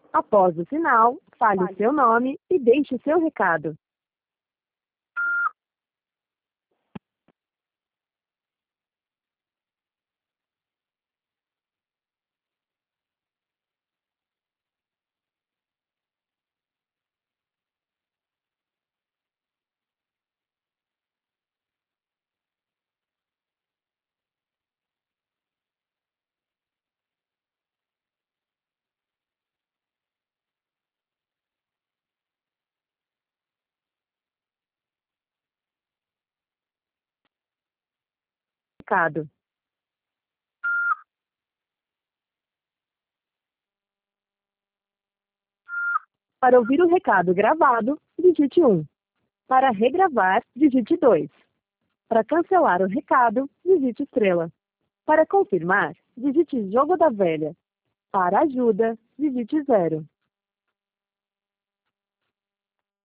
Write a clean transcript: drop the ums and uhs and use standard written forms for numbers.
Após o sinal, fale o seu nome e deixe seu recado. Recado. Para ouvir o recado gravado, digite 1. Para regravar, digite 2. Para cancelar o recado, digite estrela. Para confirmar, digite jogo da velha. Para ajuda, digite 0.